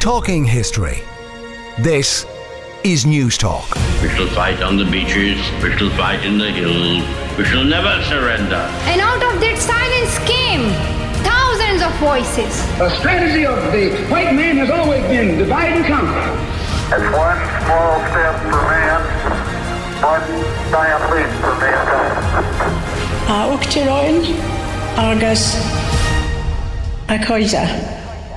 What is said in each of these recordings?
Talking history. This is News Talk. We shall fight on the beaches, we shall fight in the hills, we shall never surrender. And out of that silence came thousands of voices. The strategy of the white man has always been divide and conquer. It's one small step for man, one giant leap for mankind. Uachtaráin agus a Coisa.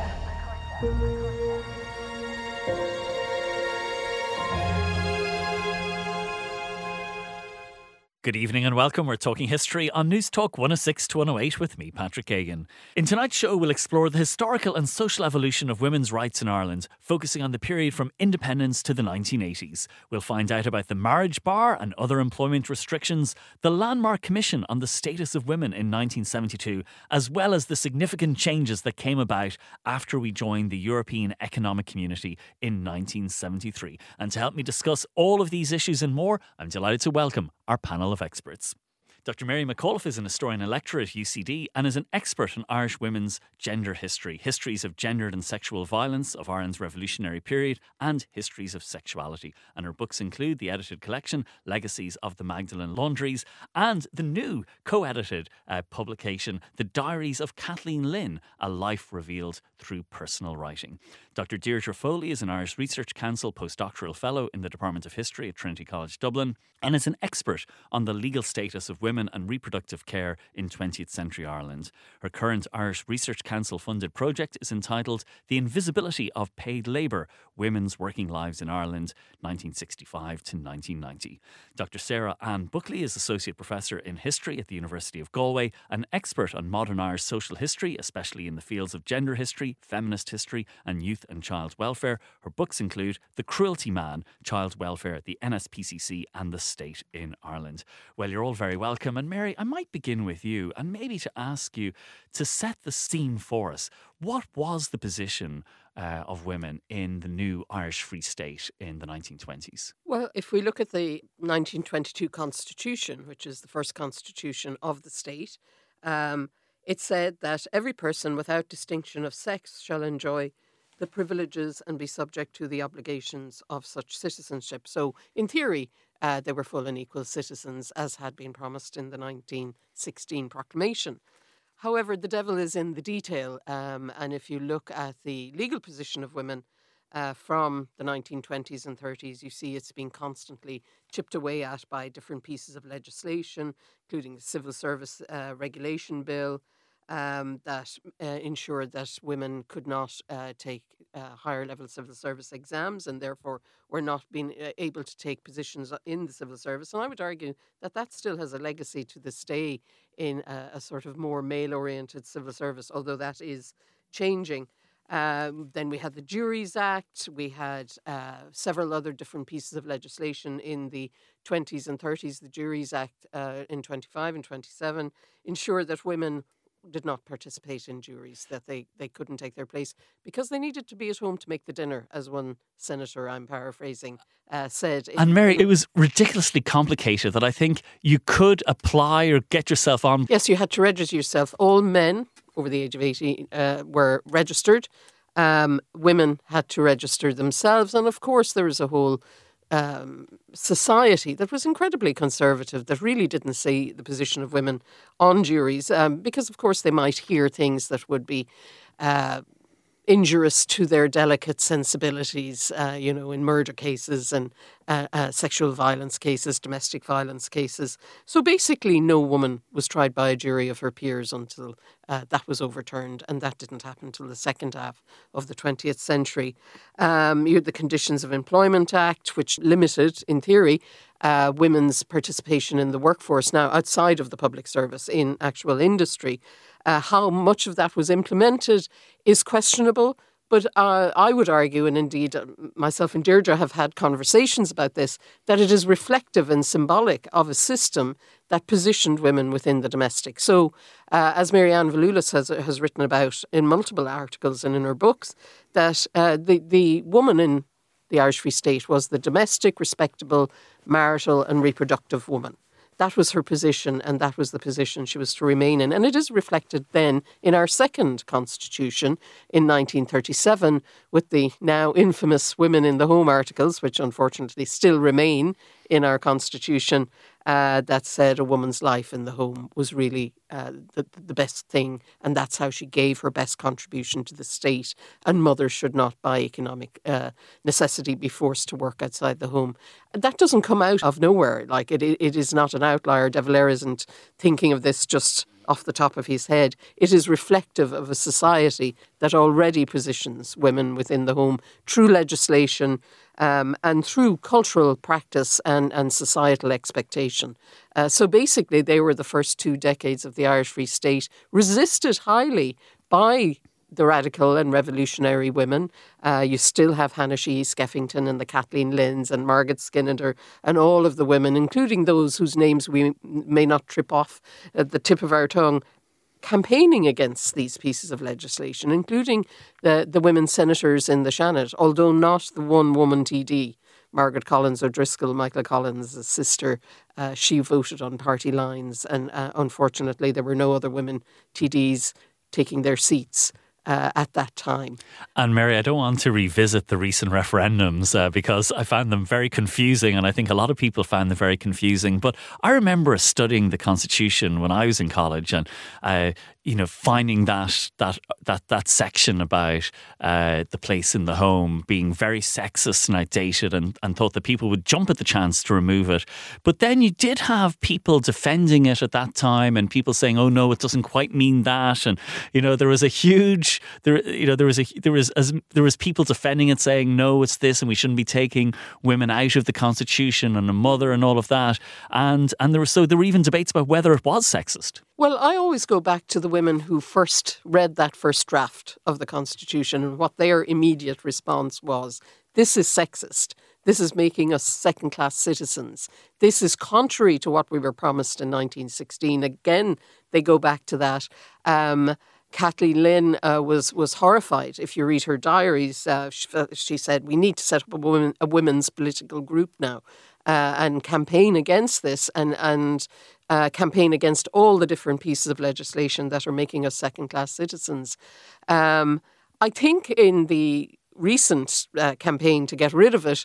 Good evening and welcome. We're talking history on News Talk 106 to 108 with me, Patrick Kagan. In tonight's show, we'll explore the historical and social evolution of women's rights in Ireland, focusing on the period from independence to the 1980s. We'll find out about the marriage bar and other employment restrictions, the Landmark Commission on the status of women in 1972, as well as the significant changes that came about after we joined the European Economic Community in 1973. And to help me discuss all of these issues and more, I'm delighted to welcome our panel of experts. Dr. Mary McAuliffe is an historian and lecturer at UCD and is an expert on Irish women's gender history, histories of gendered and sexual violence of Ireland's revolutionary period, and histories of sexuality. And her books include the edited collection Legacies of the Magdalen Laundries and the new co-edited publication The Diaries of Kathleen Lynn, A Life Revealed Through Personal Writing. Dr. Deirdre Foley is an Irish Research Council postdoctoral fellow in the Department of History at Trinity College Dublin and is an expert on the legal status of women and reproductive care in 20th century Ireland. Her current Irish Research Council funded project is entitled The Invisibility of Paid Labour, Women's Working Lives in Ireland, 1965 to 1990. Dr. Sarah Ann Buckley is Associate Professor in History at the University of Galway, an expert on modern Irish social history, especially in the fields of gender history, feminist history and youth and child welfare. Her books include The Cruelty Man, Child Welfare, the NSPCC and the State in Ireland. Well, you're all very welcome. And Mary, I might begin with you and maybe to ask you to set the scene for us. What was the position of women in the new Irish Free State in the 1920s? Well, if we look at the 1922 Constitution, which is the first constitution of the state, it said that every person without distinction of sex shall enjoy the privileges and be subject to the obligations of such citizenship. So, in theory, they were full and equal citizens, as had been promised in the 1916 proclamation. However, the devil is in the detail, and if you look at the legal position of women from the 1920s and 30s, you see it's been constantly chipped away at by different pieces of legislation, including the Civil Service Regulation Bill, that ensured that women could not take higher level civil service exams and therefore were not being able to take positions in the civil service. And I would argue that that still has a legacy to this day in a sort of more male-oriented civil service, although that is changing. Then we had the Juries Act. We had several other different pieces of legislation in the 20s and 30s. The Juries Act in 25 and 27 ensured that women did not participate in juries, that they couldn't take their place because they needed to be at home to make the dinner, as one senator, I'm paraphrasing, said. And Mary, it was ridiculously complicated that I think you could apply or get yourself on. Yes, you had to register yourself. All men over the age of 18 were registered. Women had to register themselves. And of course, there was a whole society that was incredibly conservative, that really didn't see the position of women on juries because, of course, they might hear things that would be injurious to their delicate sensibilities, in murder cases and sexual violence cases, domestic violence cases. So basically no woman was tried by a jury of her peers until that was overturned, and that didn't happen until the second half of the 20th century. You had the Conditions of Employment Act, which limited, in theory, women's participation in the workforce now outside of the public service in actual industry. How much of that was implemented is questionable, but I would argue, and indeed myself and Deirdre have had conversations about this, that it is reflective and symbolic of a system that positioned women within the domestic. So, as Marianne Valulis has written about in multiple articles and in her books, that the woman in the Irish Free State was the domestic, respectable, marital and reproductive woman. that was her position, and that was the position she was to remain in. And it is reflected then in our second constitution in 1937 with the now infamous Women in the Home articles, which unfortunately still remain in our constitution, that said a woman's life in the home was really the best thing, and that's how she gave her best contribution to the state, and mothers should not by economic necessity be forced to work outside the home. That doesn't come out of nowhere. Like it is not an outlier. De Valera isn't thinking of this just off the top of his head. It is reflective of a society that already positions women within the home through legislation and through cultural practice and societal expectation. So basically, they were the first 2 decades of the Irish Free State, resisted highly by the radical and revolutionary women. You still have Hannah Sheehy Skeffington and the Kathleen Lynns and Margaret Skinner and all of the women, including those whose names we may not trip off at the tip of our tongue, campaigning against these pieces of legislation, including the women senators in the Seanad, although not the one woman TD. Margaret Collins O'Driscoll, Michael Collins' sister, she voted on party lines, and unfortunately there were no other women TDs taking their seats at that time. And Mary, I don't want to revisit the recent referendums because I found them very confusing, and I think a lot of people found them very confusing. But I remember studying the Constitution when I was in college, and finding that section about the place in the home being very sexist and outdated, and thought that people would jump at the chance to remove it. But then you did have people defending it at that time, and people saying, "Oh no, it doesn't quite mean that." And there was a huge there was people defending it, saying, "No, it's this, and we shouldn't be taking women out of the Constitution and a mother and all of that." And there were even debates about whether it was sexist. Well, I always go back to the women who first read that first draft of the Constitution, and what their immediate response was: this is sexist. This is making us second-class citizens. This is contrary to what we were promised in 1916. Again, they go back to that. Kathleen Lynn was horrified. If you read her diaries, she said, "We need to set up a women's political group now and campaign against this and campaign against all the different pieces of legislation that are making us second-class citizens." I think in the recent campaign to get rid of it,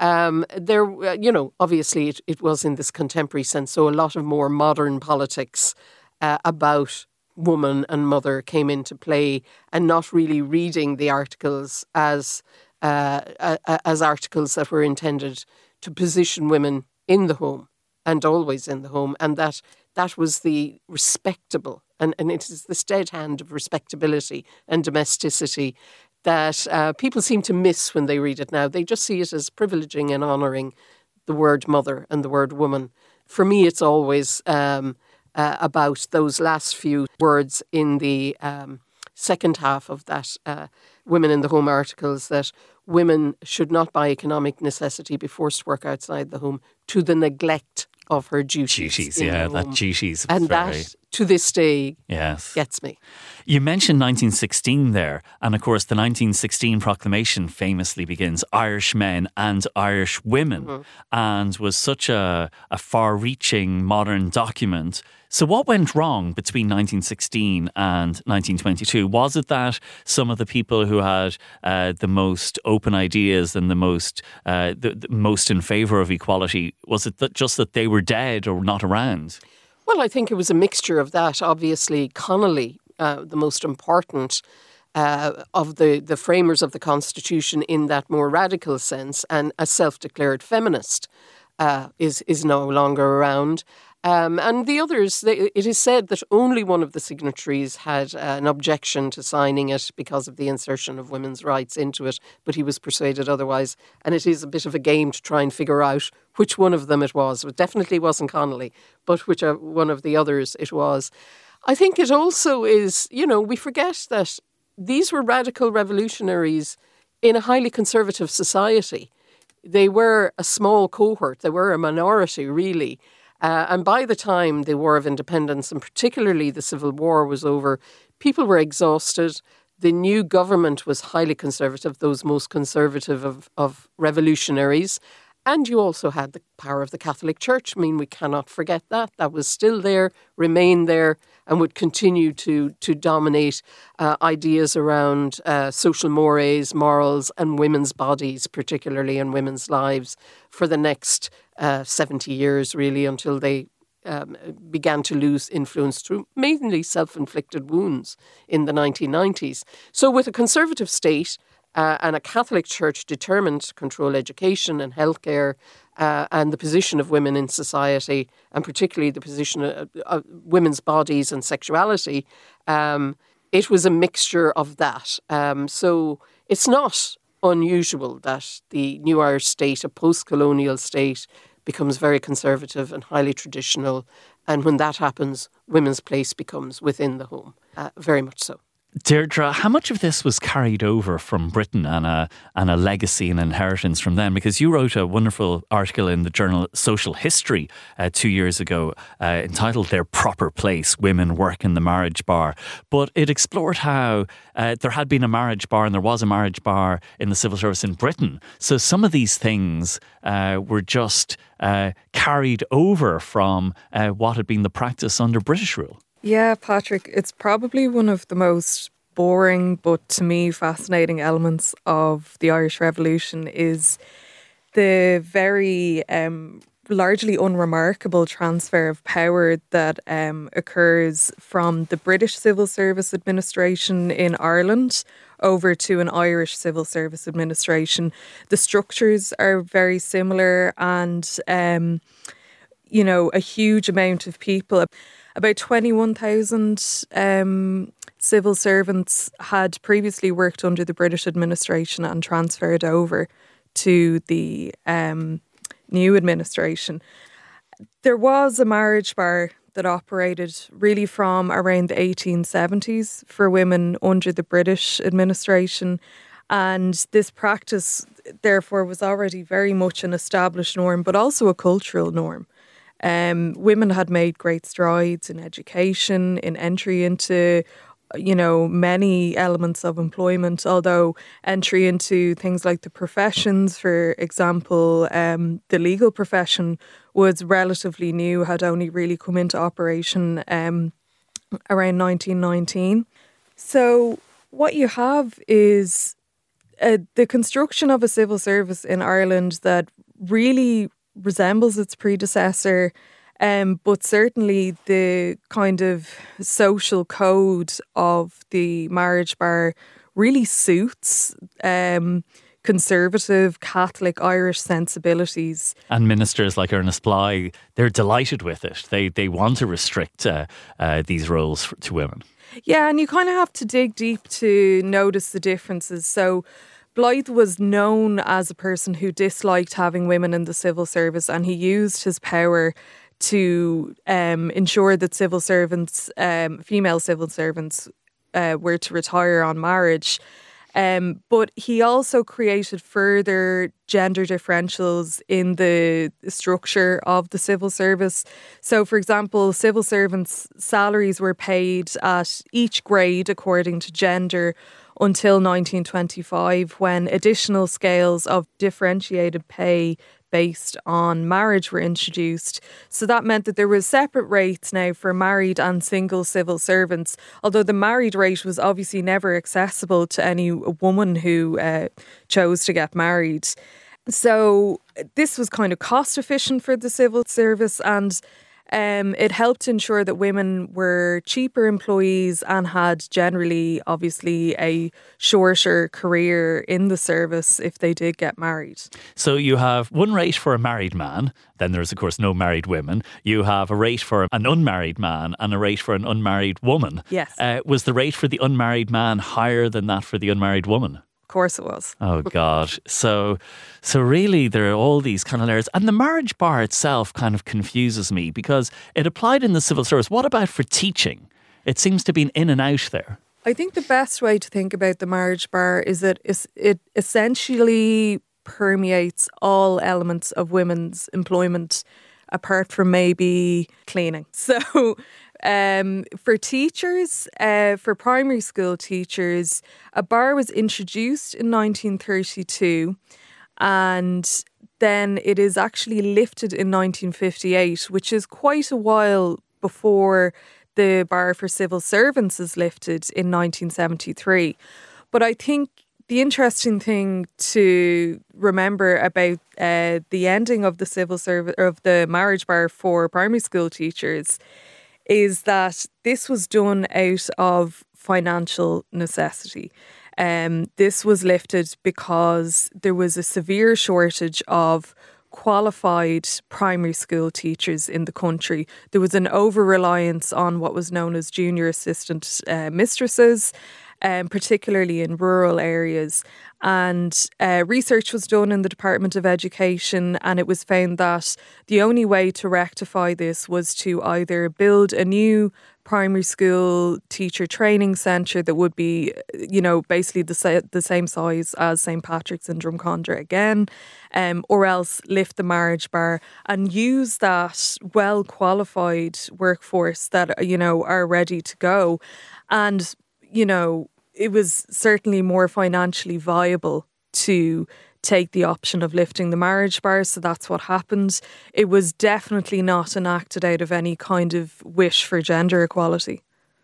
obviously it was in this contemporary sense, so a lot of more modern politics about woman and mother came into play, and not really reading the articles as articles that were intended to position women in the home and always in the home, and that was the respectable, and it is the stead hand of respectability and domesticity that people seem to miss when they read it now. They just see it as privileging and honouring the word mother and the word woman. For me, it's always about those last few words in the second half of that Women in the Home articles, that women should not by economic necessity be forced to work outside the home to the neglect of her duties. Duties. And that, to this day, gets me. You mentioned 1916 there, and of course the 1916 proclamation famously begins Irish men and Irish women, and was such a far-reaching modern document. So what went wrong between 1916 and 1922? Was it that some of the people who had the most open ideas and the most in favour of equality, was it just that they were dead or not around? Well, I think it was a mixture of that. Obviously, Connolly, the most important of the framers of the Constitution in that more radical sense, and a self-declared feminist, is no longer around. And the others, it is said that only one of the signatories had an objection to signing it because of the insertion of women's rights into it, but he was persuaded otherwise. And it is a bit of a game to try and figure out which one of them it was. It definitely wasn't Connolly, but which one of the others it was. I think it also is, we forget that these were radical revolutionaries in a highly conservative society. They were a small cohort. They were a minority, really. And by the time the War of Independence, and particularly the Civil War, was over, people were exhausted. The new government was highly conservative, those most conservative of revolutionaries. And you also had the power of the Catholic Church. I mean, we cannot forget that. That was still there, remained there, and would continue to dominate ideas around social mores, morals, and women's bodies, particularly in women's lives, for the next 70 years, really, until they began to lose influence through mainly self-inflicted wounds in the 1990s. So with a conservative state and a Catholic Church determined to control education and healthcare and the position of women in society, and particularly the position of women's bodies and sexuality, it was a mixture of that. So it's not unusual that the new Irish state, a post-colonial state, becomes very conservative and highly traditional. And when that happens, women's place becomes within the home, very much so. Deirdre, how much of this was carried over from Britain and a legacy and inheritance from them? Because you wrote a wonderful article in the journal Social History 2 years ago entitled Their Proper Place, Women Work in the Marriage Bar. But it explored how there had been a marriage bar and there was a marriage bar in the civil service in Britain. So some of these things were just carried over from what had been the practice under British rule. Yeah, Patrick, it's probably one of the most boring but to me fascinating elements of the Irish Revolution is the very largely unremarkable transfer of power that occurs from the British Civil Service Administration in Ireland over to an Irish Civil Service Administration. The structures are very similar and, a huge amount of people. About 21,000 civil servants had previously worked under the British administration and transferred over to the new administration. There was a marriage bar that operated really from around the 1870s for women under the British administration. And this practice, therefore, was already very much an established norm, but also a cultural norm. Women had made great strides in education, in entry into, many elements of employment, although entry into things like the professions, for example, the legal profession was relatively new, had only really come into operation around 1919. So what you have is the construction of a civil service in Ireland that really resembles its predecessor, but certainly the kind of social code of the marriage bar really suits conservative Catholic Irish sensibilities. And ministers like Ernest Bligh, they're delighted with it. They want to restrict these roles to women. Yeah, and you kind of have to dig deep to notice the differences. So Blythe was known as a person who disliked having women in the civil service, and he used his power to ensure that civil servants, female civil servants, were to retire on marriage. But he also created further gender differentials in the structure of the civil service. So, for example, civil servants' salaries were paid at each grade according to gender until 1925, when additional scales of differentiated pay based on marriage were introduced. So that meant that there was separate rates now for married and single civil servants, although the married rate was obviously never accessible to any woman who chose to get married. So this was kind of cost efficient for the civil service, and it helped ensure that women were cheaper employees and had generally, obviously, a shorter career in the service if they did get married. So you have one rate for a married man, then there's, of course, no married women. You have a rate for an unmarried man and a rate for an unmarried woman. Yes. Was the rate for the unmarried man higher than that for the unmarried woman? Of course it was. Oh, God. So really there are all these kind of layers. And the marriage bar itself kind of confuses me because it applied in the civil service. What about for teaching? It seems to be in and out there. I think the best way to think about the marriage bar is that it essentially permeates all elements of women's employment apart from maybe cleaning. So for teachers, for primary school teachers, a bar was introduced in 1932, and then it is actually lifted in 1958, which is quite a while before the bar for civil servants is lifted in 1973. But I think the interesting thing to remember about the ending of the civil service of the marriage bar for primary school teachers is that this was done out of financial necessity. This was lifted because there was a severe shortage of qualified primary school teachers in the country. There was an over-reliance on what was known as junior assistant mistresses, particularly in rural areas. And research was done in the Department of Education, and it was found that the only way to rectify this was to either build a new primary school teacher training centre that would be, basically the same size as St. Patrick's in Drumcondra again, or else lift the marriage bar and use that well-qualified workforce that, are ready to go. And, it was certainly more financially viable to take the option of lifting the marriage bar, so that's what happened. It was definitely not enacted out of any kind of wish for gender equality.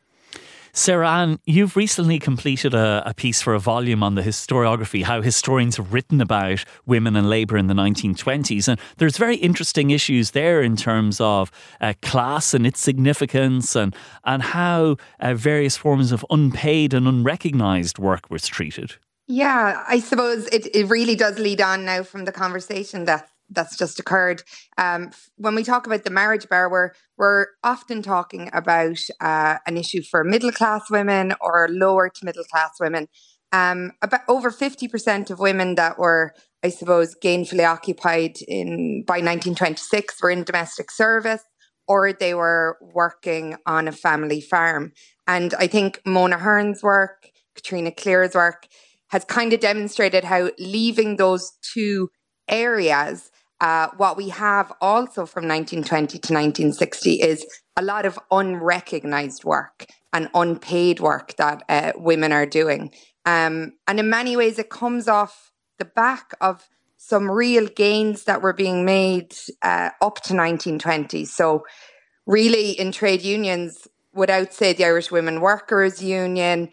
Sarah Ann, you've recently completed a piece for a volume on the historiography, how historians have written about women and labour in the 1920s. And there's very interesting issues there in terms of class and its significance and how various forms of unpaid and unrecognised work was treated. Yeah, I suppose it really does lead on now from the conversation that's just occurred. When we talk about the marriage bar, we're often talking about an issue for middle class women or lower to middle class women. About over 50% of women that were, I suppose, gainfully occupied by 1926 were in domestic service, or they were working on a family farm. And I think Mona Hearn's work, Katrina Clear's work, has kind of demonstrated how leaving those two areas, what we have also from 1920 to 1960 is a lot of unrecognised work and unpaid work that women are doing. And in many ways, it comes off the back of some real gains that were being made up to 1920. So really in trade unions, without, say, the Irish Women Workers Union,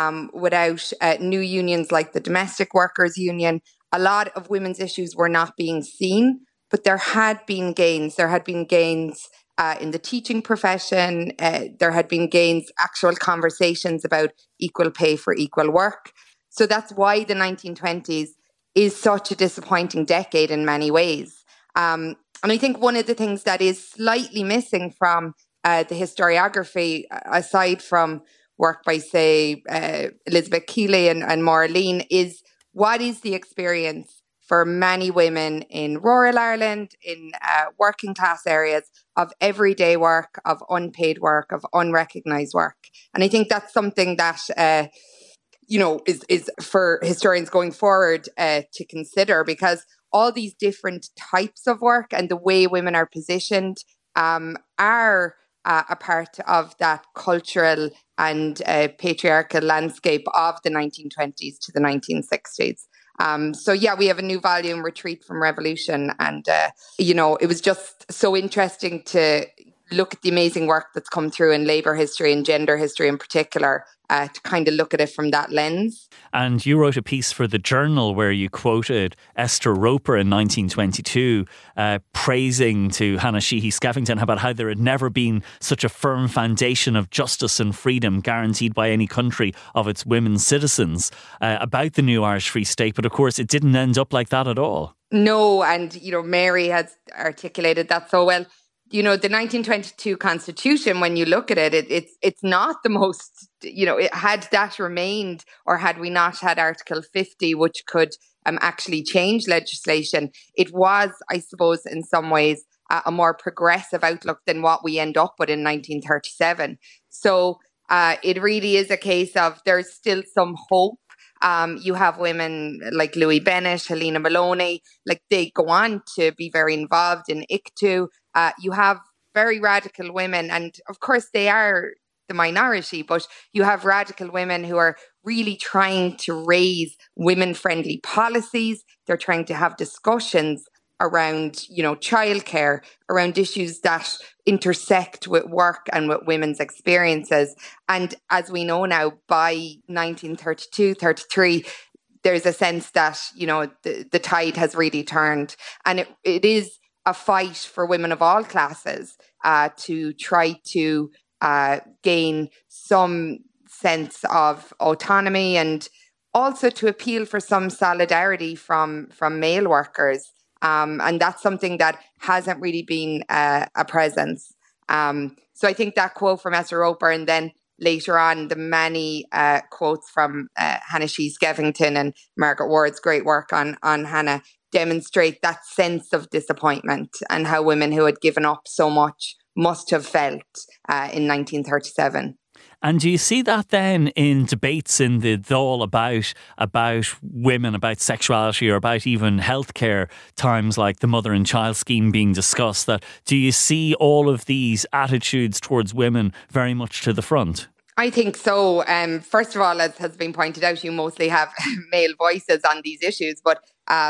without new unions like the Domestic Workers Union, a lot of women's issues were not being seen, but there had been gains. There had been gains in the teaching profession. There had been gains, actual conversations about equal pay for equal work. So that's why the 1920s is such a disappointing decade in many ways. And I think one of the things that is slightly missing from the historiography, aside from work by, say, Elizabeth Keeley and Maura Lean, is what is the experience for many women in rural Ireland, in working class areas, of everyday work, of unpaid work, of unrecognised work. And I think that's something that, is for historians going forward to consider, because all these different types of work and the way women are positioned are a part of that cultural and patriarchal landscape of the 1920s to the 1960s. We have a new volume, Retreat from Revolution. And, it was just so interesting to look at the amazing work that's come through in labour history and gender history in particular, to kind of look at it from that lens. And you wrote a piece for The Journal where you quoted Esther Roper in 1922 praising to Hannah Sheehy Skeffington about how there had never been such a firm foundation of justice and freedom guaranteed by any country of its women citizens about the new Irish Free State. But of course, it didn't end up like that at all. No, and, Mary has articulated that so well. The 1922 Constitution, when you look at it, it's not the most, had that remained, or had we not had Article 50, which could actually change legislation, it was, I suppose, in some ways, a more progressive outlook than what we end up with in 1937. So it really is a case of there's still some hope. You have women like Louis Bennett, Helena Maloney, they go on to be very involved in ICTU. You have very radical women, and of course they are the minority, but you have radical women who are really trying to raise women-friendly policies. They're trying to have discussions around, childcare, around issues that intersect with work and with women's experiences. And as we know now, by 1932, 33, there's a sense that, the tide has really turned. And it is a fight for women of all classes to try to gain some sense of autonomy and also to appeal for some solidarity from male workers. And that's something that hasn't really been a presence. So I think that quote from Esther Roper, and then later on the many quotes from Hannah Skeffington and Margaret Ward's great work on Hannah, demonstrate that sense of disappointment and how women who had given up so much must have felt in 1937. And do you see that then in debates in the Dáil about women, about sexuality, or about even healthcare, times like the mother and child scheme being discussed? That do you see all of these attitudes towards women very much to the front? I think so. First of all, as has been pointed out, you mostly have male voices on these issues. But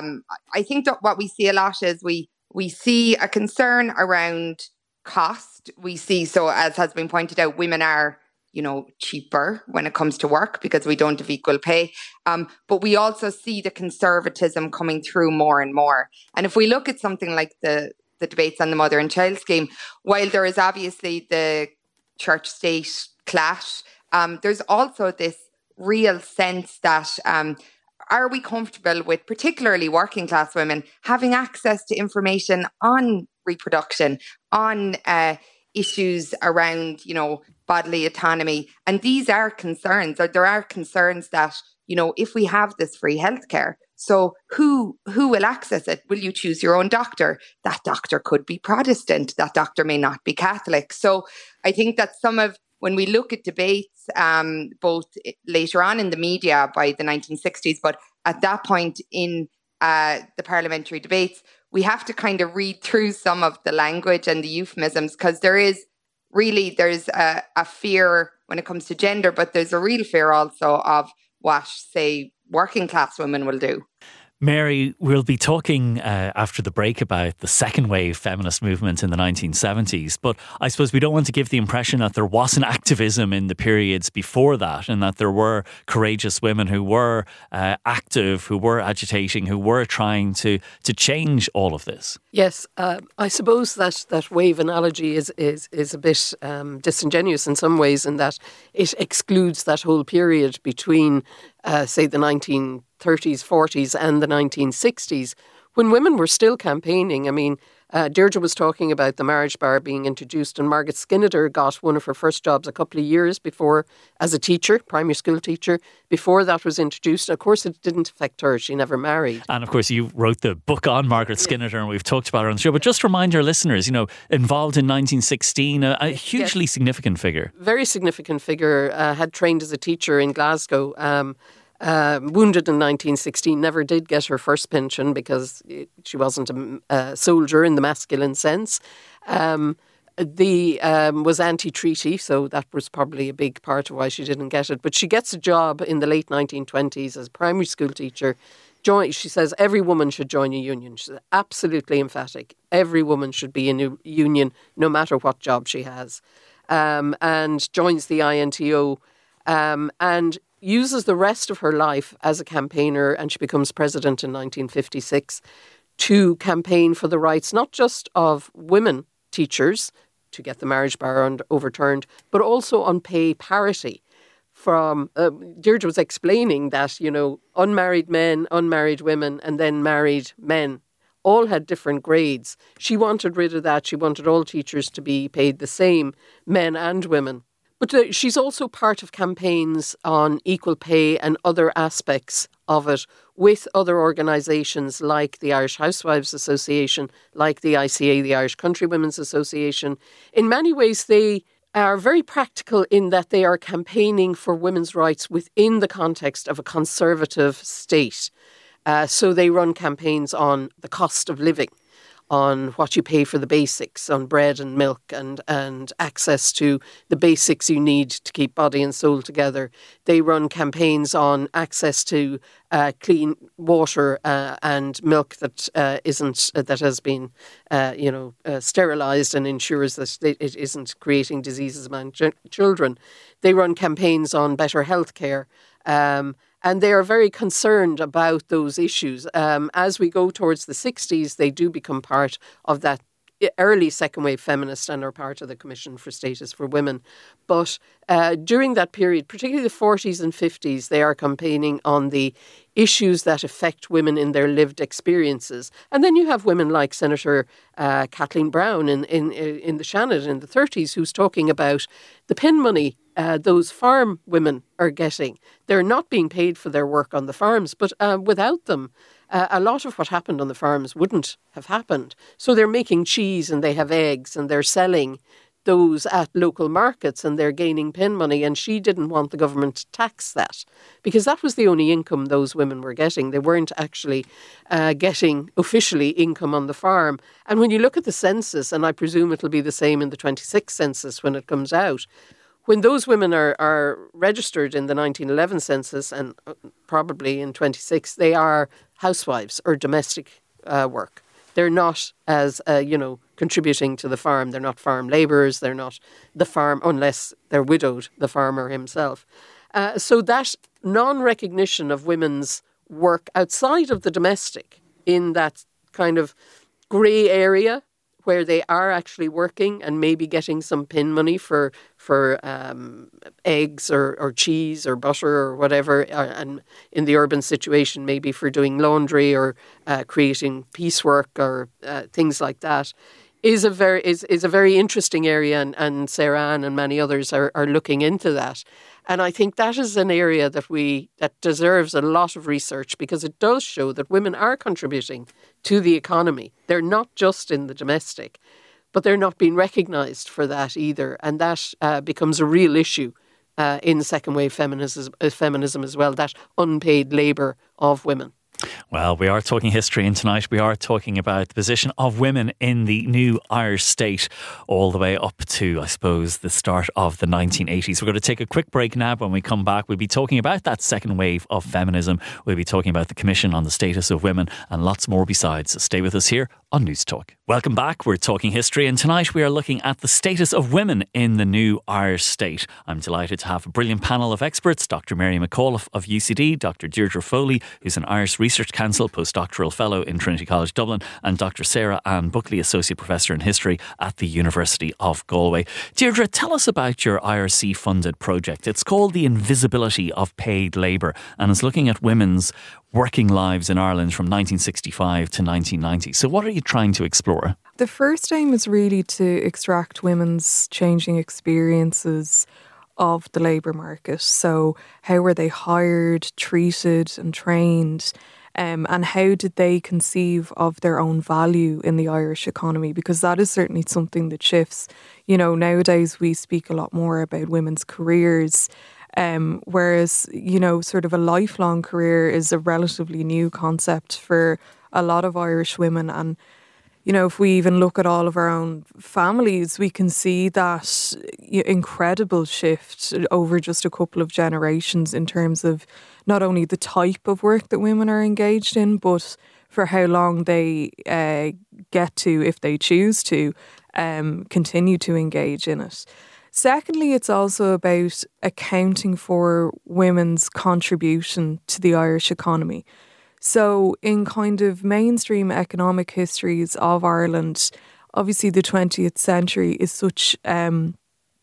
I think that what we see a lot is we see a concern around cost. We see, so as has been pointed out, women are, cheaper when it comes to work because we don't have equal pay. But we also see the conservatism coming through more and more. And if we look at something like the debates on the mother and child scheme, while there is obviously the church-state clash, there's also this real sense that are we comfortable with particularly working class women having access to information on reproduction, on issues around, bodily autonomy? And these are concerns, or there are concerns that, if we have this free healthcare, so who will access it? Will you choose your own doctor? That doctor could be Protestant. That doctor may not be Catholic. So I think that when we look at debates, both later on in the media by the 1960s, but at that point in the parliamentary debates, we have to kind of read through some of the language and the euphemisms, because there's a fear when it comes to gender, but there's a real fear also of what, say, working class women will do. Mary, we'll be talking after the break about the second wave feminist movement in the 1970s, but I suppose we don't want to give the impression that there wasn't activism in the periods before that, and that there were courageous women who were active, who were agitating, who were trying to change all of this. Yes, I suppose that wave analogy is a bit disingenuous in some ways, in that it excludes that whole period between, say, the 1930s, 40s and the 1960s, when women were still campaigning. I mean, Deirdre was talking about the marriage bar being introduced, and Margaret Skinner got one of her first jobs a couple of years before as a teacher, primary school teacher, before that was introduced. Of course, it didn't affect her. She never married. And of course, you wrote the book on Margaret Skinner, and we've talked about her on the show. But just remind our listeners, involved in 1916, a hugely significant figure. Very significant figure, had trained as a teacher in Glasgow. Wounded in 1916, never did get her first pension because she wasn't a soldier in the masculine sense. Was anti-treaty, so that was probably a big part of why she didn't get it. But she gets a job in the late 1920s as a primary school teacher. She says every woman should join a union. She's absolutely emphatic. Every woman should be in a union, no matter what job she has. And joins the INTO and uses the rest of her life as a campaigner, and she becomes president in 1956 to campaign for the rights not just of women teachers to get the marriage bar overturned, but also on pay parity. Deirdre was explaining that, unmarried men, unmarried women, and then married men all had different grades. She wanted rid of that. She wanted all teachers to be paid the same, men and women. But she's also part of campaigns on equal pay and other aspects of it with other organisations like the Irish Housewives Association, like the ICA, the Irish Countrywomen's Association. In many ways, they are very practical in that they are campaigning for women's rights within the context of a conservative state. So they run campaigns on the cost of living, on what you pay for the basics, on bread and milk and access to the basics you need to keep body and soul together. They run campaigns on access to clean water and milk that has been sterilised and ensures that it isn't creating diseases among children. They run campaigns on better health care. And they are very concerned about those issues. As we go towards the 60s, they do become part of that early second wave feminist and are part of the Commission for Status for Women. But during that period, particularly the 40s and 50s, they are campaigning on the issues that affect women in their lived experiences. And then you have women like Senator Kathleen Brown in the Seanad in the 30s, who's talking about the pin money those farm women are getting. They're not being paid for their work on the farms, but without them, a lot of what happened on the farms wouldn't have happened. So they're making cheese and they have eggs and they're selling those at local markets and they're gaining pin money. And she didn't want the government to tax that because that was the only income those women were getting. They weren't actually getting officially income on the farm. And when you look at the census, and I presume it'll be the same in the 26th census when it comes out, when those women are registered in the 1911 census and probably in 26, they are housewives or domestic work. They're not as, contributing to the farm. They're not farm labourers. They're not the farm, unless they're widowed, the farmer himself. So that non-recognition of women's work outside of the domestic in that kind of grey area where they are actually working and maybe getting some pin money for eggs or cheese or butter or whatever, and in the urban situation maybe for doing laundry or creating piecework or things like that, is a very interesting area, and Sarah Ann and many others are looking into that. And I think that is an area that deserves a lot of research because it does show that women are contributing to the economy. They're not just in the domestic, but they're not being recognised for that either. And that becomes a real issue in second wave feminism as well, that unpaid labour of women. Well, we are talking history, and tonight we are talking about the position of women in the new Irish state all the way up to, I suppose, the start of the 1980s. We're going to take a quick break now. When we come back, we'll be talking about that second wave of feminism. We'll be talking about the Commission on the Status of Women and lots more besides. So stay with us here on News Talk. Welcome back. We're talking history, and tonight we are looking at the status of women in the new Irish state. I'm delighted to have a brilliant panel of experts: Dr. Mary McAuliffe of UCD, Dr. Deirdre Foley, who's an Irish Research Council postdoctoral fellow in Trinity College Dublin, and Dr. Sarah Ann Buckley, Associate Professor in History at the University of Galway. Deirdre, tell us about your IRC-funded project. It's called The Invisibility of Paid Labour and is looking at women's working lives in Ireland from 1965 to 1990. So what are you trying to explore? The first aim is really to extract women's changing experiences of the labour market. So how were they hired, treated and trained? And how did they conceive of their own value in the Irish economy? Because that is certainly something that shifts. You know, nowadays we speak a lot more about women's careers, whereas, sort of a lifelong career is a relatively new concept for a lot of Irish women. And, if we even look at all of our own families, we can see that incredible shift over just a couple of generations in terms of not only the type of work that women are engaged in, but for how long they get to, if they choose to, continue to engage in it. Secondly, it's also about accounting for women's contribution to the Irish economy. So in kind of mainstream economic histories of Ireland, obviously the 20th century is such an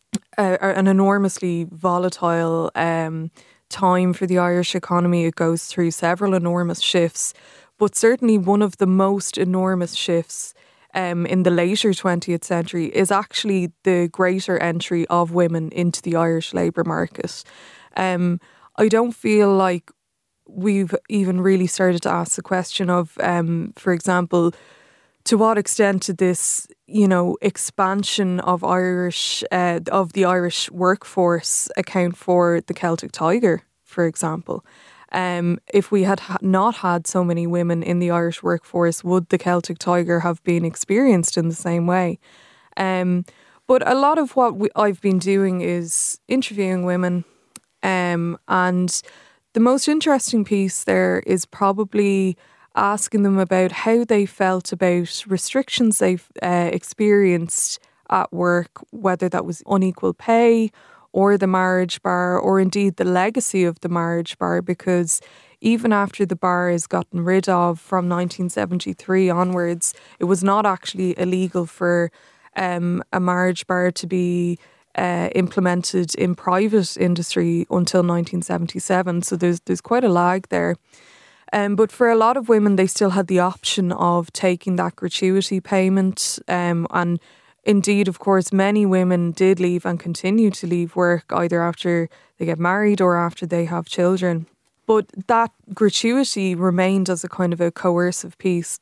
enormously volatile time for the Irish economy. It goes through several enormous shifts, but certainly one of the most enormous shifts in the later 20th century is actually the greater entry of women into the Irish labour market. I don't feel like we've even really started to ask the question of, for example, to what extent did this, expansion of the Irish workforce account for the Celtic Tiger, for example? If we had not had so many women in the Irish workforce, would the Celtic Tiger have been experienced in the same way? But a lot of what I've been doing is interviewing women, and the most interesting piece there is probably asking them about how they felt about restrictions they've experienced at work, whether that was unequal pay or the marriage bar, or indeed the legacy of the marriage bar, because even after the bar is gotten rid of from 1973 onwards, it was not actually illegal for a marriage bar to be implemented in private industry until 1977. So there's quite a lag there. But for a lot of women, they still had the option of taking that gratuity payment. And indeed, of course, many women did leave and continue to leave work either after they get married or after they have children. But that gratuity remained as a kind of a coercive piece.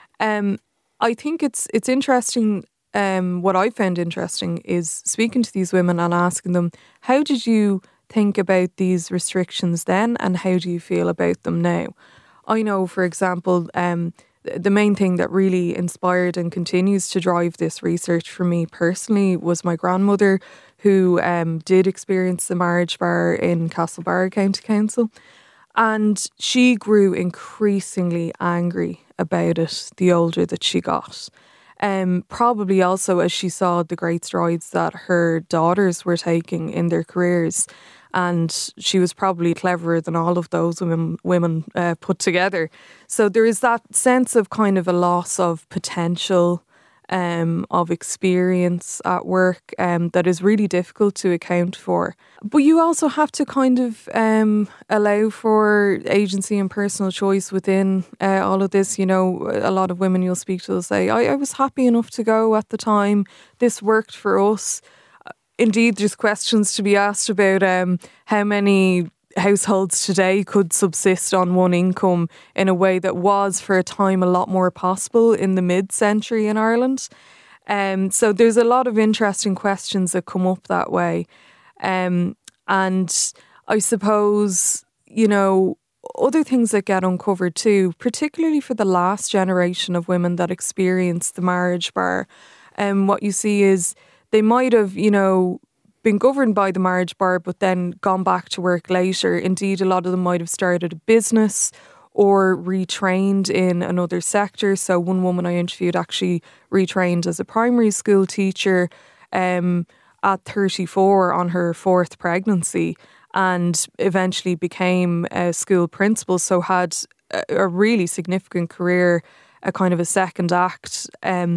I think it's interesting. What I found interesting is speaking to these women and asking them, how did you think about these restrictions then, and how do you feel about them now? I know, for example, the main thing that really inspired and continues to drive this research for me personally was my grandmother, who did experience the marriage bar in Castlebar County Council. And she grew increasingly angry about it the older that she got. Probably also as she saw the great strides that her daughters were taking in their careers. And she was probably cleverer than all of those women put together. So there is that sense of kind of a loss of potential, of experience at work that is really difficult to account for. But you also have to kind of allow for agency and personal choice within all of this. You know, a lot of women you'll speak to will say, I was happy enough to go at the time. This worked for us. Indeed, there's questions to be asked about how many households today could subsist on one income in a way that was for a time a lot more possible in the mid-century in Ireland. So there's a lot of interesting questions that come up that way. And I suppose, you know, other things that get uncovered too, particularly for the last generation of women that experienced the marriage bar, what you see is they might have, you know, been governed by the marriage bar, but then gone back to work later. Indeed, a lot of them might have started a business or retrained in another sector. So one woman I interviewed actually retrained as a primary school teacher at 34 on her fourth pregnancy, and eventually became a school principal. So had a really significant career, a kind of a second act.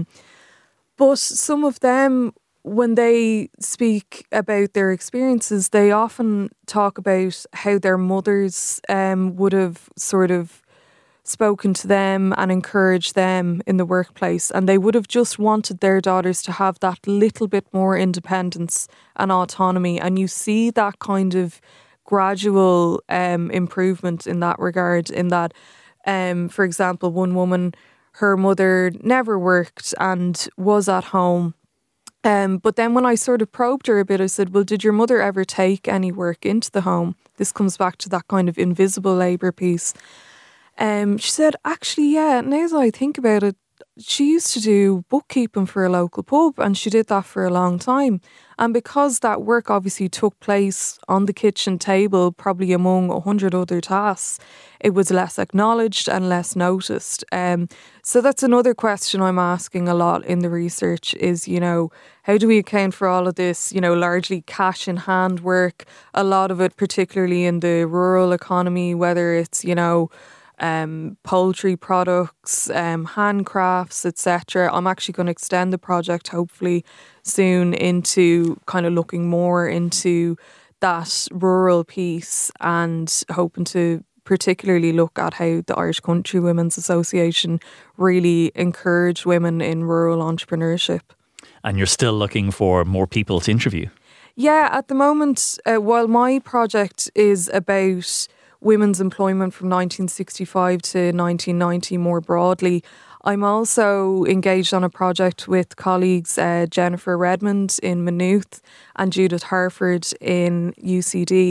But some of them, when they speak about their experiences, they often talk about how their mothers would have sort of spoken to them and encouraged them in the workplace, and they would have just wanted their daughters to have that little bit more independence and autonomy. And you see that kind of gradual improvement in that regard, in that, for example, one woman, her mother never worked and was at home. But then when I sort of probed her a bit, I said, well, did your mother ever take any work into the home? This comes back to that kind of invisible labour piece. She said, actually, yeah, now that I think about it, she used to do bookkeeping for a local pub, and she did that for a long time. And because that work obviously took place on the kitchen table, probably among 100 other tasks, it was less acknowledged and less noticed. So that's another question I'm asking a lot in the research is, you know, how do we account for all of this, you know, largely cash in hand work, a lot of it particularly in the rural economy, whether it's, you know, poultry products, handcrafts, etc. I'm actually going to extend the project hopefully soon into kind of looking more into that rural piece, and hoping to particularly look at how the Irish Country Women's Association really encourage women in rural entrepreneurship. And you're still looking for more people to interview? Yeah, at the moment, while my project is about women's employment from 1965 to 1990 more broadly, I'm also engaged on a project with colleagues Jennifer Redmond in Maynooth and Judith Harford in UCD,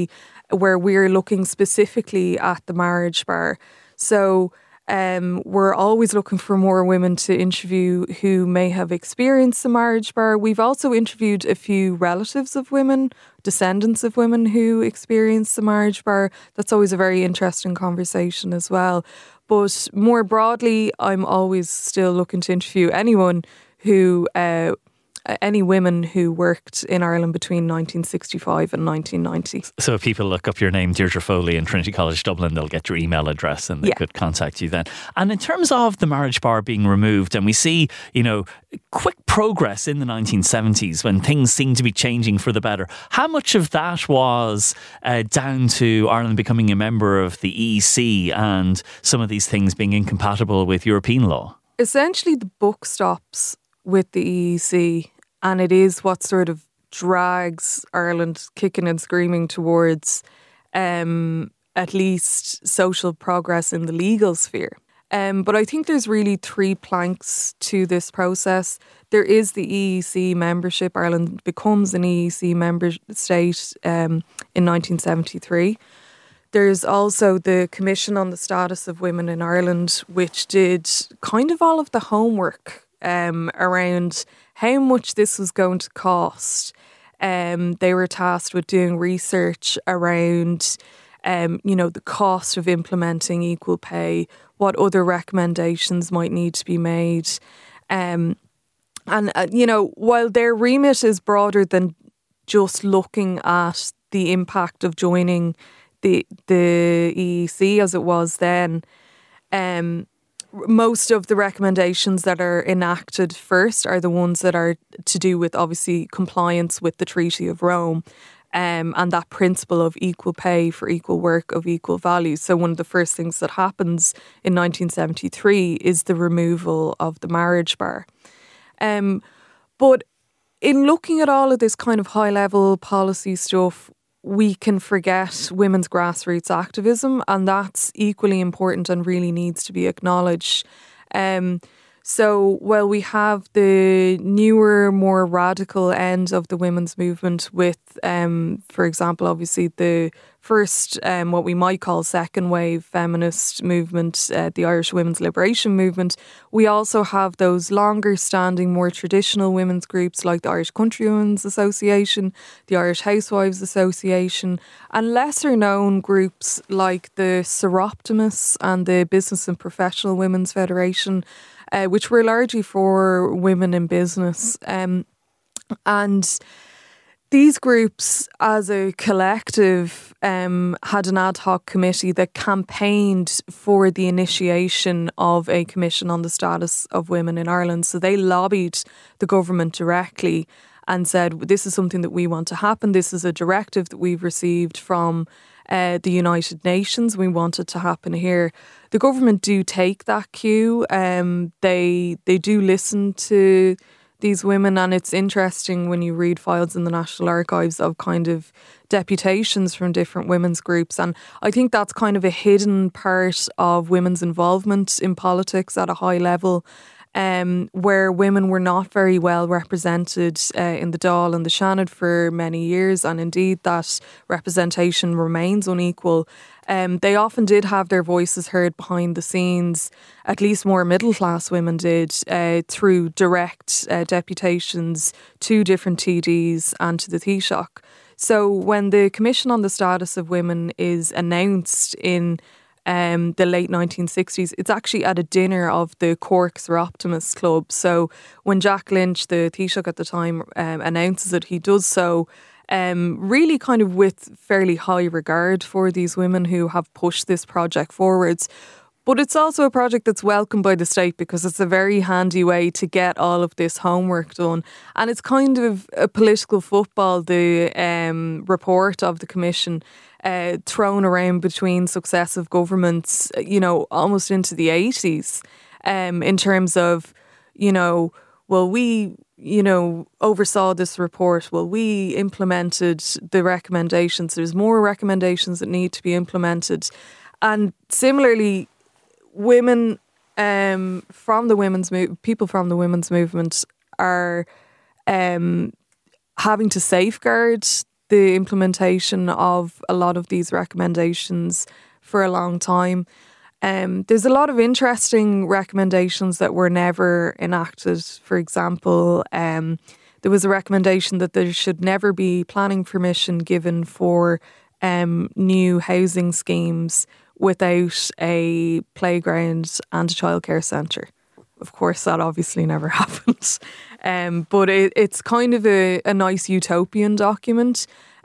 where we're looking specifically at the marriage bar. So we're always looking for more women to interview who may have experienced the marriage bar. We've also interviewed a few relatives of women, descendants of women who experienced the marriage bar. That's always a very interesting conversation as well. But more broadly, I'm always still looking to interview anyone who any women who worked in Ireland between 1965 and 1990. So if people look up your name, Deirdre Foley, in Trinity College Dublin, they'll get your email address and they could contact you then. And in terms of the marriage bar being removed, and we see, quick progress in the 1970s when things seem to be changing for the better, how much of that was down to Ireland becoming a member of the EEC and some of these things being incompatible with European law? Essentially, the buck stops with the EEC, and it is what sort of drags Ireland kicking and screaming towards at least social progress in the legal sphere. But I think there's really three planks to this process. There is the EEC membership. Ireland becomes an EEC member state in 1973. There's also the Commission on the Status of Women in Ireland, which did kind of all of the homework around how much this was going to cost. They were tasked with doing research around, the cost of implementing equal pay, what other recommendations might need to be made. While their remit is broader than just looking at the impact of joining the EEC as it was then, most of the recommendations that are enacted first are the ones that are to do with, obviously, compliance with the Treaty of Rome and that principle of equal pay for equal work of equal value. So one of the first things that happens in 1973 is the removal of the marriage bar. But in looking at all of this kind of high-level policy stuff, we can forget women's grassroots activism, and that's equally important and really needs to be acknowledged. So while we have the newer, more radical end of the women's movement with, for example, obviously the first, what we might call second wave feminist movement, the Irish Women's Liberation Movement, we also have those longer standing, more traditional women's groups like the Irish Countrywomen's Association, the Irish Housewives Association, and lesser known groups like the Seroptimists and the Business and Professional Women's Federation, which were largely for women in business. And these groups, as a collective, had an ad hoc committee that campaigned for the initiation of a commission on the status of women in Ireland. So they lobbied the government directly and said, this is something that we want to happen. This is a directive that we've received from the United Nations. We want it to happen here. The government do take that cue. They do listen to these women, and it's interesting when you read files in the National Archives of kind of deputations from different women's groups, and I think that's kind of a hidden part of women's involvement in politics at a high level, where women were not very well represented in the Dáil and the Seanad for many years, and indeed that representation remains unequal. They often did have their voices heard behind the scenes, at least more middle-class women did, through direct deputations to different TDs and to the Taoiseach. So when the Commission on the Status of Women is announced in the late 1960s, it's actually at a dinner of the Cork Seroptimists Club. So when Jack Lynch, the Taoiseach at the time, announces it, he does so really kind of with fairly high regard for these women who have pushed this project forwards. But it's also a project that's welcomed by the state because it's a very handy way to get all of this homework done. And it's kind of a political football, the report of the Commission, thrown around between successive governments, almost into the 80s, in terms of, we oversaw this report. Well, we implemented the recommendations. There's more recommendations that need to be implemented. And similarly, women from the women's people from the women's movement are having to safeguard the implementation of a lot of these recommendations for a long time. There's a lot of interesting recommendations that were never enacted. For example, there was a recommendation that there should never be planning permission given for new housing schemes without a playground and a childcare centre. Of course, that obviously never happened. But it's kind of a nice utopian document.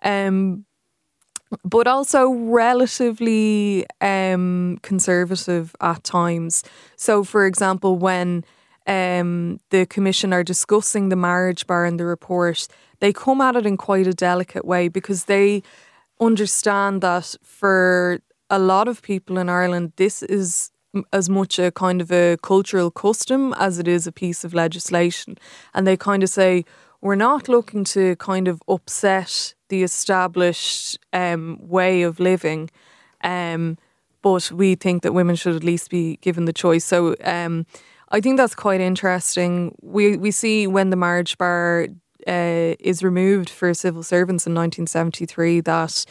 But also relatively conservative at times. So, for example, when the Commission are discussing the marriage bar in the report, they come at it in quite a delicate way because they understand that for a lot of people in Ireland, this is as much a kind of a cultural custom as it is a piece of legislation. And they kind of say, we're not looking to kind of upset the established way of living, but we think that women should at least be given the choice. So I think that's quite interesting. We see when the marriage bar is removed for civil servants in 1973 that,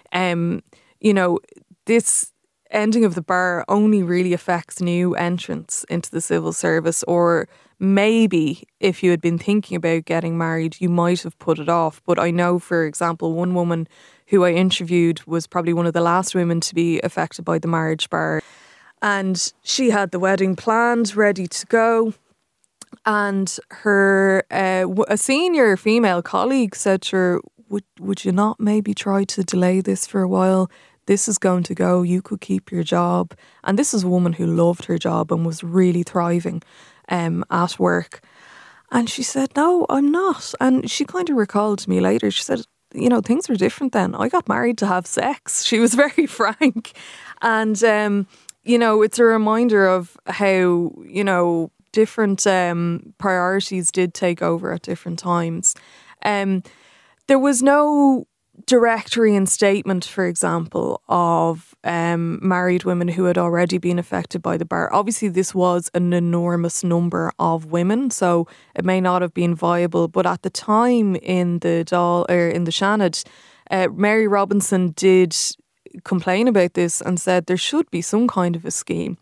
this ending of the bar only really affects new entrants into the civil service, or maybe if you had been thinking about getting married, you might have put it off. But I know, for example, one woman who I interviewed was probably one of the last women to be affected by the marriage bar. And she had the wedding planned, ready to go. And her a senior female colleague said to her, would you not maybe try to delay this for a while? This is going to go, you could keep your job. And this is a woman who loved her job and was really thriving at work. And she said, no, I'm not. And she kind of recalled to me later, she said, things were different then. I got married to have sex. She was very frank. And, it's a reminder of how, different priorities did take over at different times. There was no direct reinstatement, for example, of married women who had already been affected by the bar. Obviously, this was an enormous number of women, so it may not have been viable. But at the time in the Seanad, Mary Robinson did complain about this and said there should be some kind of a scheme.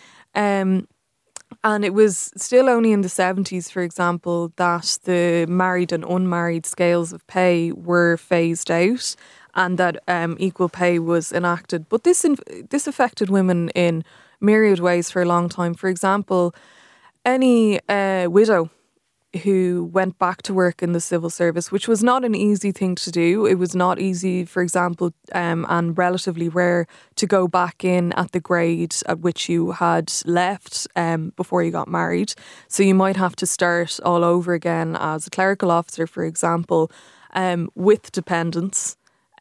And it was still only in the 70s, for example, that the married and unmarried scales of pay were phased out and that equal pay was enacted. But this affected women in myriad ways for a long time. For example, any widow who went back to work in the civil service, which was not an easy thing to do. It was not easy, for example, and relatively rare to go back in at the grade at which you had left before you got married. So you might have to start all over again as a clerical officer, for example, with dependents.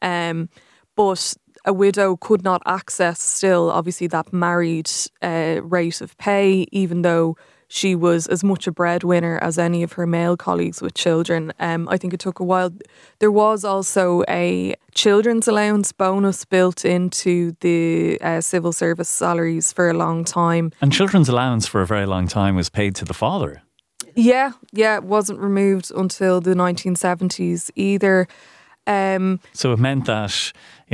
But a widow could not access still, obviously, that married rate of pay, even though she was as much a breadwinner as any of her male colleagues with children. I think it took a while. There was also a children's allowance bonus built into the civil service salaries for a long time. And children's allowance for a very long time was paid to the father. Yeah, it wasn't removed until the 1970s either. So it meant that,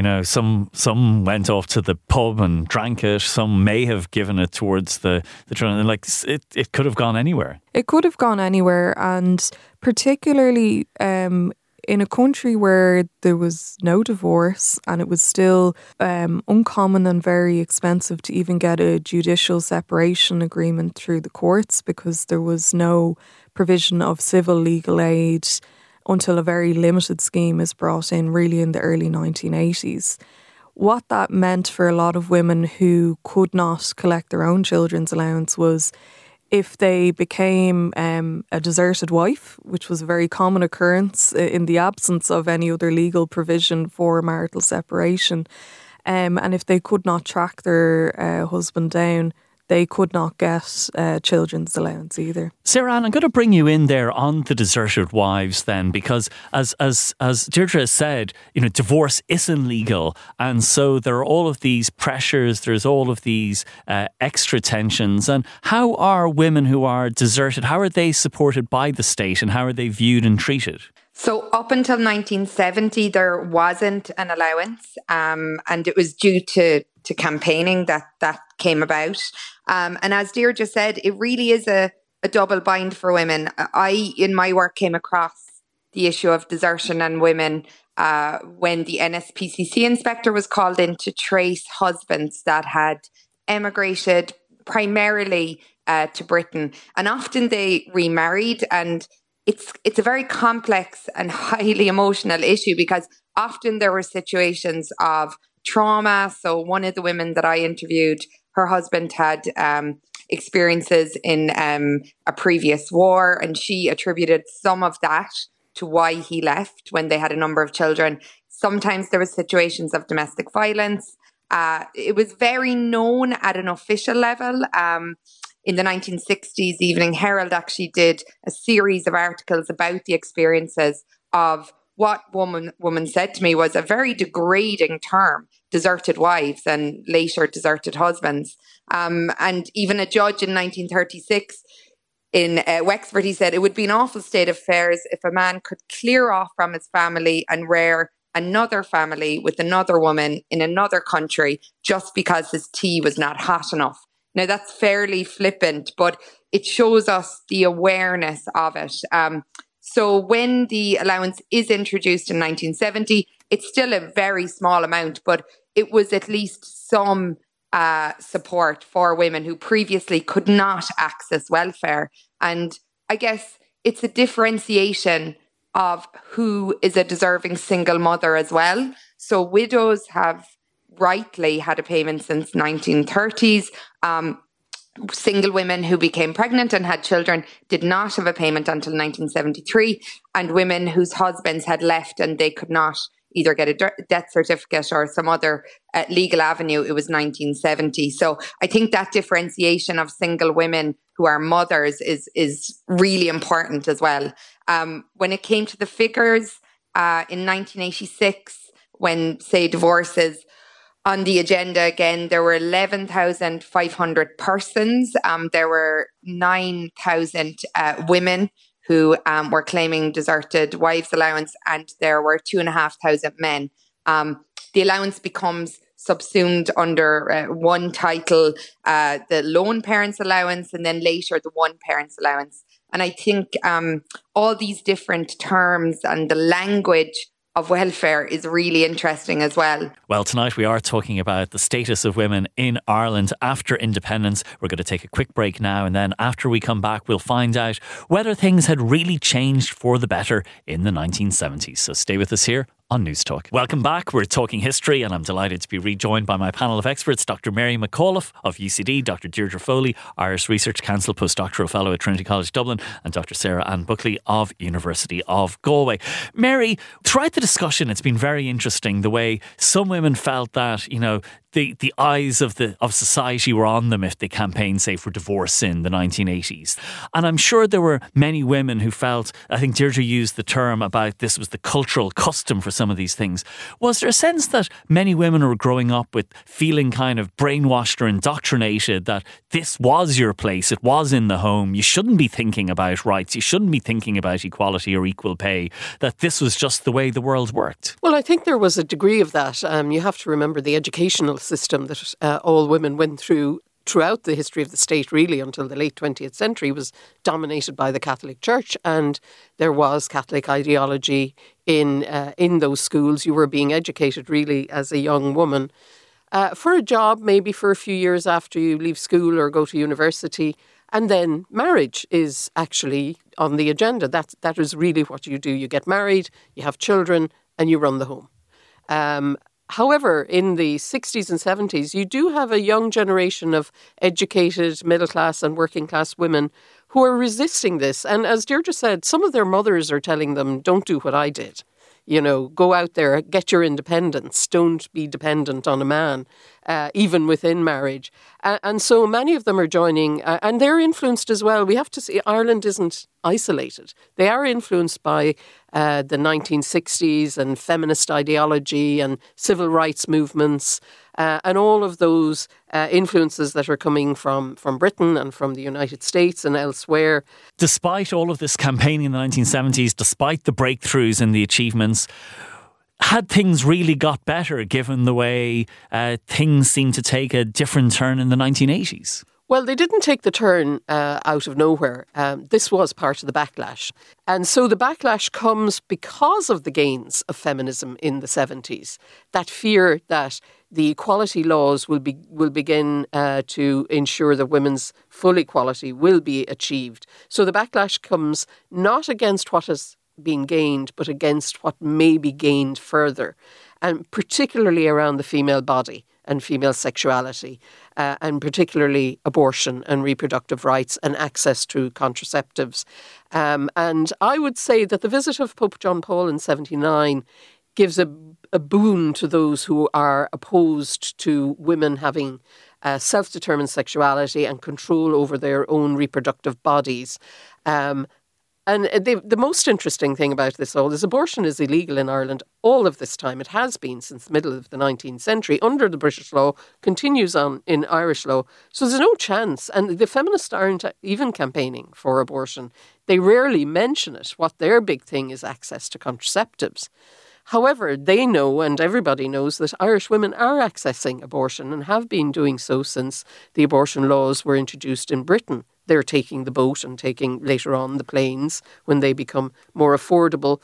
some went off to the pub and drank it. Some may have given it towards the children. Like it could have gone anywhere. It could have gone anywhere, and particularly in a country where there was no divorce and it was still uncommon and very expensive to even get a judicial separation agreement through the courts because there was no provision of civil legal aid until a very limited scheme is brought in really in the early 1980s. What that meant for a lot of women who could not collect their own children's allowance was if they became a deserted wife, which was a very common occurrence in the absence of any other legal provision for marital separation, and if they could not track their husband down, they could not get children's allowance either. Sarah-Ann, I'm going to bring you in there on the deserted wives then, because as Deirdre has said, divorce isn't legal, and so there are all of these pressures, there's all of these extra tensions. And how are women who are deserted, how are they supported by the state and how are they viewed and treated? So up until 1970, there wasn't an allowance, and it was due to campaigning that came about. And as Deirdre said, it really is a double bind for women. I, in my work, came across the issue of desertion and women when the NSPCC inspector was called in to trace husbands that had emigrated primarily to Britain. And often they remarried, and it's a very complex and highly emotional issue because often there were situations of trauma. So one of the women that I interviewed, her husband had experiences in a previous war, and she attributed some of that to why he left when they had a number of children. Sometimes there were situations of domestic violence. It was very known at an official level. In the 1960s, Evening Herald actually did a series of articles about the experiences of what woman said to me was a very degrading term, deserted wives, and later deserted husbands. And even a judge in 1936 in Wexford, he said, it would be an awful state of affairs if a man could clear off from his family and rear another family with another woman in another country just because his tea was not hot enough. Now, that's fairly flippant, but it shows us the awareness of it. So when the allowance is introduced in 1970, it's still a very small amount, but it was at least some support for women who previously could not access welfare. And I guess it's a differentiation of who is a deserving single mother as well. So widows have rightly had a payment since 1930s. Single women who became pregnant and had children did not have a payment until 1973, and women whose husbands had left and they could not either get a death certificate or some other legal avenue, it was 1970. So I think that differentiation of single women who are mothers is really important as well. When it came to the figures in 1986, when, say, divorces on the agenda again, there were 11,500 persons. There were 9,000 women who were claiming deserted wives allowance, and there were 2,500 men. The allowance becomes subsumed under one title, the lone parents allowance, and then later the one parents allowance. And I think all these different terms and the language of welfare is really interesting as well. Well, tonight we are talking about the status of women in Ireland after independence. We're going to take a quick break now, and then after we come back, we'll find out whether things had really changed for the better in the 1970s. So stay with us here on News Talk. Welcome back. We're talking history, and I'm delighted to be rejoined by my panel of experts, Dr. Mary McAuliffe of UCD, Dr. Deirdre Foley, Irish Research Council Postdoctoral Fellow at Trinity College Dublin, and Dr. Sarah Ann Buckley of University of Galway. Mary, throughout the discussion, it's been very interesting the way some women felt that, you know, the eyes of society were on them if they campaigned, say, for divorce in the 1980s. And I'm sure there were many women who felt, I think Deirdre used the term about this was the cultural custom for some of these things. Was there a sense that many women were growing up with feeling kind of brainwashed or indoctrinated that this was your place, it was in the home, you shouldn't be thinking about rights, you shouldn't be thinking about equality or equal pay, that this was just the way the world worked? Well, I think there was a degree of that. You have to remember the educational system that all women went through throughout the history of the state, really until the late 20th century, was dominated by the Catholic Church, and there was Catholic ideology in those schools. You were being educated really as a young woman for a job, maybe for a few years after you leave school or go to university, and then marriage is actually on the agenda. That is really what you do. You get married, you have children, and you run the home. However, in the 60s and 70s, you do have a young generation of educated middle class and working class women who are resisting this. And as Deirdre said, some of their mothers are telling them, don't do what I did. You know, go out there, get your independence. Don't be dependent on a man, even within marriage. And so many of them are joining, and they're influenced as well. We have to see Ireland isn't isolated. They are influenced by the 1960s and feminist ideology and civil rights movements and all of those influences that are coming from Britain and from the United States and elsewhere. Despite all of this campaigning in the 1970s, despite the breakthroughs and the achievements, had things really got better given the way things seemed to take a different turn in the 1980s? Well, they didn't take the turn out of nowhere. This was part of the backlash. And so the backlash comes because of the gains of feminism in the 70s. That fear that the equality laws will begin to ensure that women's full equality will be achieved. So the backlash comes not against what has been gained, but against what may be gained further, and particularly around the female body and female sexuality, and particularly abortion and reproductive rights and access to contraceptives. And I would say that the visit of Pope John Paul in 79 gives a boon to those who are opposed to women having self-determined sexuality and control over their own reproductive bodies. And the most interesting thing about this all is abortion is illegal in Ireland all of this time. It has been since the middle of the 19th century under the British law, continues on in Irish law. So there's no chance. And the feminists aren't even campaigning for abortion. They rarely mention it. What their big thing is access to contraceptives. However, they know, and everybody knows, that Irish women are accessing abortion and have been doing so since the abortion laws were introduced in Britain. They're taking the boat and taking later on the planes when they become more affordable.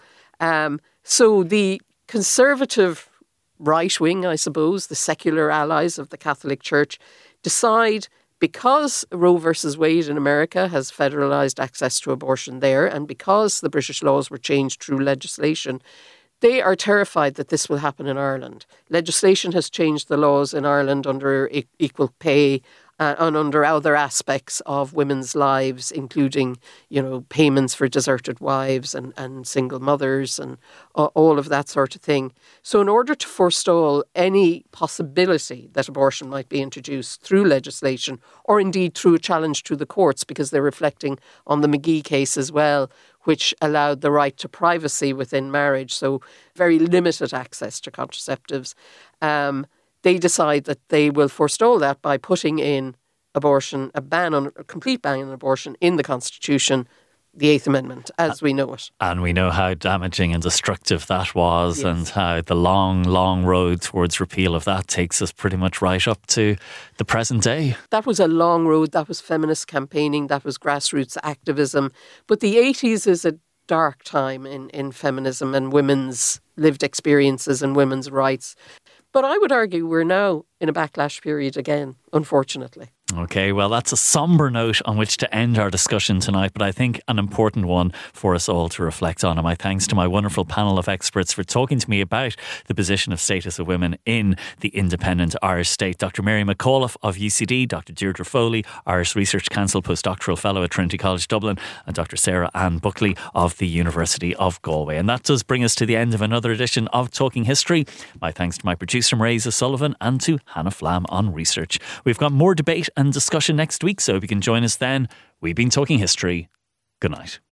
So the conservative right wing, I suppose, the secular allies of the Catholic Church, decide because Roe versus Wade in America has federalised access to abortion there, and because the British laws were changed through legislation, they are terrified that this will happen in Ireland. Legislation has changed the laws in Ireland under equal pay and under other aspects of women's lives, including, payments for deserted wives and single mothers and all of that sort of thing. So in order to forestall any possibility that abortion might be introduced through legislation or indeed through a challenge to the courts, because they're reflecting on the McGee case as well, which allowed the right to privacy within marriage, so very limited access to contraceptives, they decide that they will forestall that by putting in abortion, a complete ban on abortion in the Constitution, the Eighth Amendment, as we know it. And we know how damaging and destructive that was, yes, and how the long, long road towards repeal of that takes us pretty much right up to the present day. That was a long road. That was feminist campaigning. That was grassroots activism. But the 80s is a dark time in feminism and women's lived experiences and women's rights. But I would argue we're now in a backlash period again, unfortunately. Okay, well, that's a sombre note on which to end our discussion tonight, but I think an important one for us all to reflect on. And my thanks to my wonderful panel of experts for talking to me about the position of status of women in the independent Irish state. Dr. Mary McAuliffe of UCD, Dr. Deirdre Foley, Irish Research Council Postdoctoral Fellow at Trinity College Dublin, and Dr. Sarah Ann Buckley of the University of Galway. And that does bring us to the end of another edition of Talking History. My thanks to my producer, Marisa Sullivan, and to Hannah Flam on research. We've got more debate and discussion next week, so if you can join us then. We've been Talking History. Good night.